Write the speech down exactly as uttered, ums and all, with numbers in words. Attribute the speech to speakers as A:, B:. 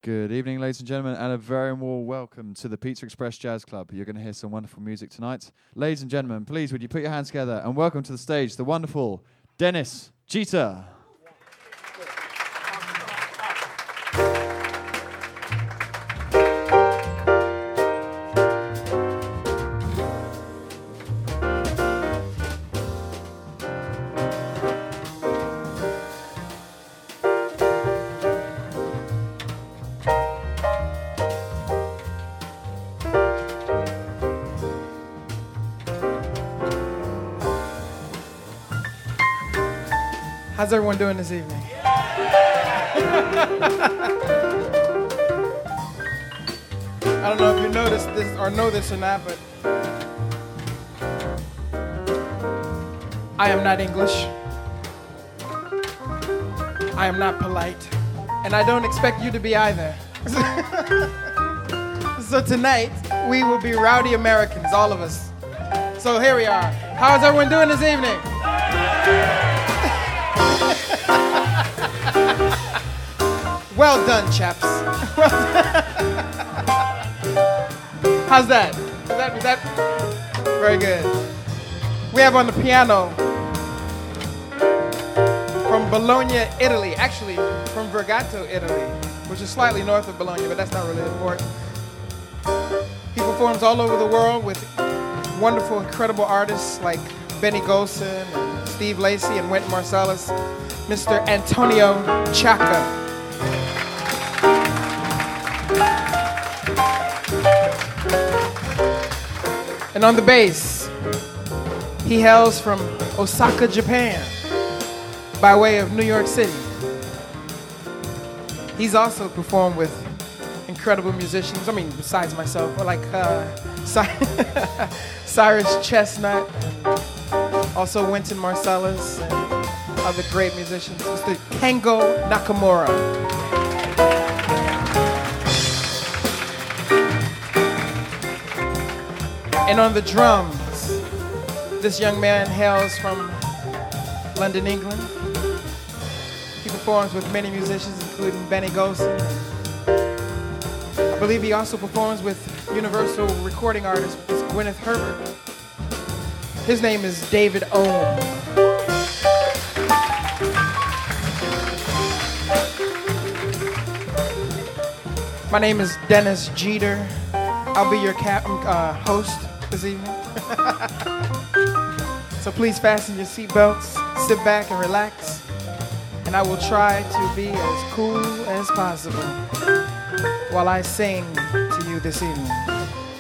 A: Good evening, ladies and gentlemen, and a very warm welcome to the Pizza Express Jazz Club. You're going to hear some wonderful music tonight. Ladies and gentlemen, please would you put your hands together and welcome to the stage the wonderful Dennis Jeter.
B: How's everyone doing this evening? I don't know if you noticed this or know this or not, but I am not English. I am not polite. And I don't expect you to be either. So tonight, we will be rowdy Americans, all of us. So here we are. How's everyone doing this evening? Well done, chaps. Well done. How's that? Is that, is that? Very good. We have on the piano from Bologna, Italy. Actually, from Vergato, Italy, which is slightly north of Bologna, but that's not really important. He performs all over the world with wonderful, incredible artists like Benny Golson, and Steve Lacy, and Wynton Marsalis. Mister Antonio Chaka. And on the bass, he hails from Osaka, Japan, by way of New York City. He's also performed with incredible musicians, I mean, besides myself, like uh, Cyrus Chestnut, also Wynton Marsalis, and other great musicians, Mister Kengo Nakamura. And on the drums, this young man hails from London, England. He performs with many musicians, including Benny Golson. I believe he also performs with Universal recording artist Gwyneth Herbert. His name is David Ohm. My name is Dennis Jeter. I'll be your cap- uh, host this evening. So please fasten your seatbelts, sit back and relax, and I will try to be as cool as possible while I sing to you this evening.